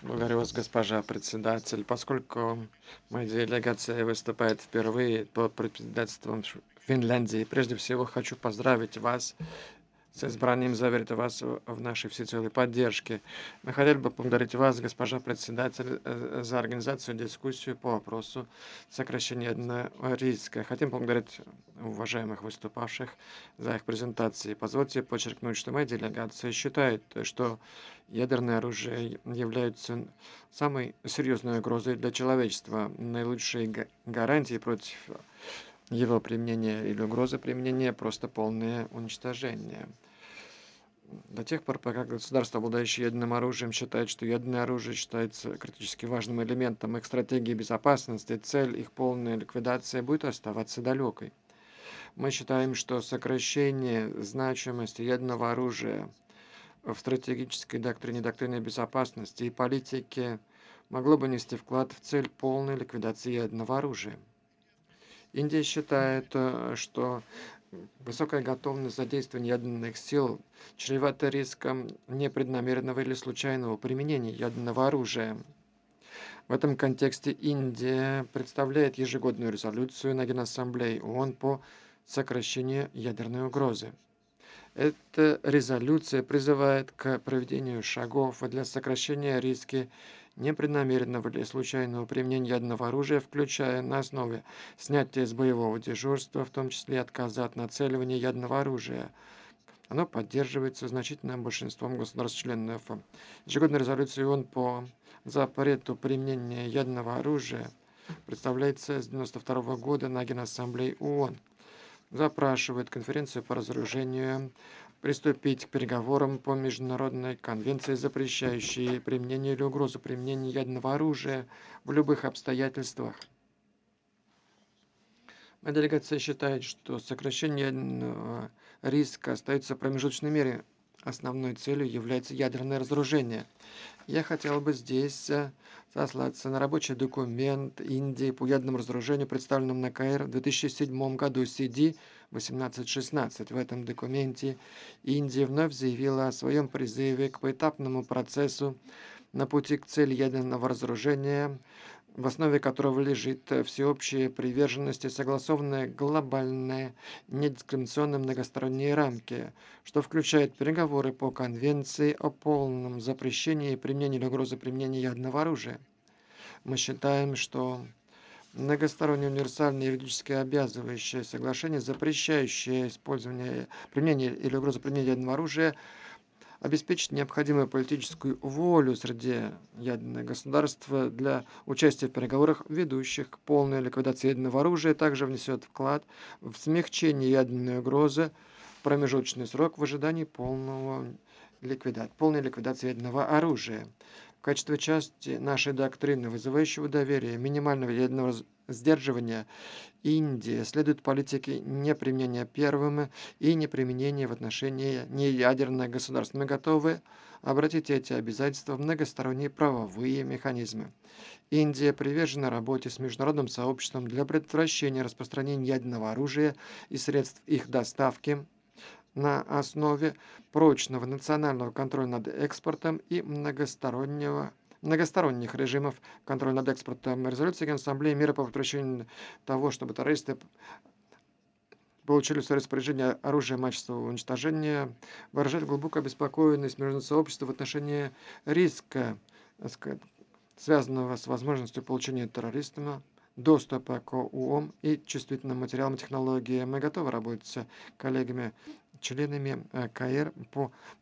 Благодарю вас, госпожа председатель. Поскольку моя делегация выступает впервые под председательством Финляндии, прежде всего хочу поздравить вас с избранием, заверить вас в нашей всецелой поддержке. Мы хотели бы поблагодарить вас, госпожа председатель, за организацию дискуссии по вопросу сокращения ядерного риска. Хотим поблагодарить уважаемых выступавших за их презентации. Позвольте подчеркнуть, что моя делегация считает, что ядерное оружие является самой серьезной угрозой для человечества. Наилучшие гарантии против его применения или угрозы применения — просто полное уничтожение. До тех пор, пока государство, обладающее ядерным оружием, считает, что ядерное оружие считается критически важным элементом их стратегии безопасности, цель их полная ликвидация будет оставаться далекой. Мы считаем, что сокращение значимости ядерного оружия в стратегической доктрине безопасности и политике могло бы нести вклад в цель полной ликвидации ядерного оружия. Индия считает, что высокая готовность задействования ядерных сил чревата риском непреднамеренного или случайного применения ядерного оружия. В этом контексте Индия представляет ежегодную резолюцию на Генассамблее ООН по сокращению ядерной угрозы. Эта резолюция призывает к проведению шагов для сокращения риска непреднамеренного или случайного применения ядерного оружия, включая на основе снятия с боевого дежурства, в том числе отказа от нацеливания ядерного оружия. Оно поддерживается значительным большинством государств-членов. Ежегодная резолюция ООН по запрету применения ядерного оружия представляется с 1992 года на Генассамблее ООН. Запрашивает конференцию по разоружению приступить к переговорам по международной конвенции, запрещающей применение или угрозу применения ядерного оружия в любых обстоятельствах. Моя делегация считает, что сокращение ядерного риска остается промежуточной мерой. Основной целью является ядерное разоружение. Я хотел бы здесь сослаться на рабочий документ Индии по ядерному разоружению, представленном на КАИР в 2007 году, CD-1816. В этом документе Индия вновь заявила о своем призыве к поэтапному процессу на пути к цели ядерного разоружения, в основе которого лежит всеобщая приверженность и согласованные глобальные недискриминационные многосторонние рамки, что включает переговоры по Конвенции о полном запрещении и применении или угрозе применения ядерного оружия. Мы считаем, что многостороннее универсальное юридически обязывающее соглашение, запрещающее использование, применение или угрозу применения ядерного оружия, обеспечить необходимую политическую волю среди ядерных государств для участия в переговорах, ведущих к полной ликвидации ядерного оружия, также внесет вклад в смягчение ядерной угрозы в промежуточный срок в ожидании полной ликвидации ядерного оружия. В качестве части нашей доктрины, вызывающего доверие, минимального ядерного сдерживания, Индия следует политике неприменения первым и неприменения в отношении неядерных государств. Мы готовы обратить эти обязательства в многосторонние правовые механизмы. Индия привержена работе с международным сообществом для предотвращения распространения ядерного оружия и средств их доставки на основе прочного национального контроля над экспортом и многосторонних режимов контроля над экспортом. Резолюция Генассамблеи мира по предотвращению того, чтобы террористы получили в свое распоряжение оружие массового уничтожения, выражает глубокую обеспокоенность международного сообщества в отношении риска, связанного с возможностью получения террористами доступа к ООМ и чувствительным материалам и технологиям. Мы готовы работать с коллегами, членами КАИР по